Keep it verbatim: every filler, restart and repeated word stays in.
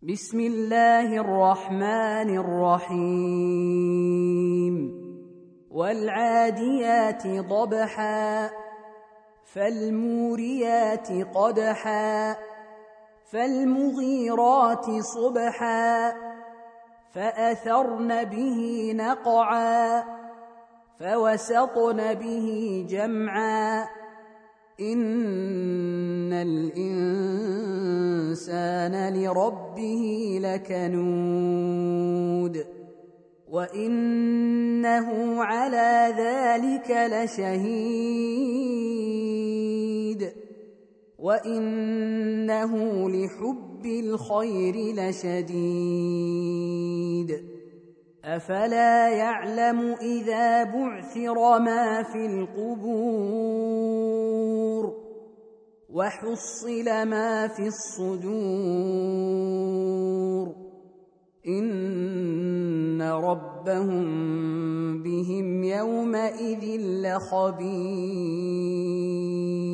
بسم الله الرحمن الرحيم والعاديات ضبحا فالموريات قدحا فالمغيرات صبحا فأثرن به نقعا فوسطن به جمعا إن الإنسان لربه لكنود وإنه على ذلك لشهيد وإنه لحب الخير لشديد أفلا يعلم إذا بعثر ما في القبور وحصل ما في الصدور إن ربهم بهم يومئذ لخبير.